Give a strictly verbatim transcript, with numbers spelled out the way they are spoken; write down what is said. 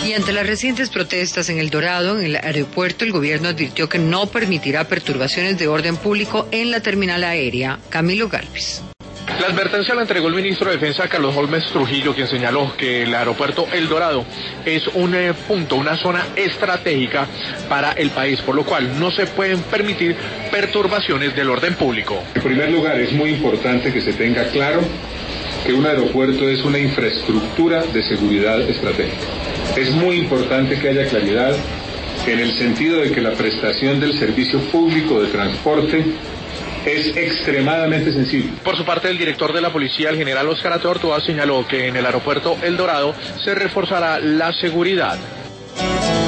Y ante las recientes protestas en El Dorado, en el aeropuerto, el gobierno advirtió que no permitirá perturbaciones de orden público en la terminal aérea. Camilo Galvez. La advertencia la entregó el ministro de Defensa, Carlos Holmes Trujillo, quien señaló que el aeropuerto El Dorado es un eh, punto, una zona estratégica para el país, por lo cual no se pueden permitir perturbaciones del orden público. En primer lugar, es muy importante que se tenga claro que un aeropuerto es una infraestructura de seguridad estratégica. Es muy importante que haya claridad en el sentido de que la prestación del servicio público de transporte es extremadamente sensible. Por su parte, el director de la policía, el general Óscar Atortua, señaló que en el aeropuerto El Dorado se reforzará la seguridad.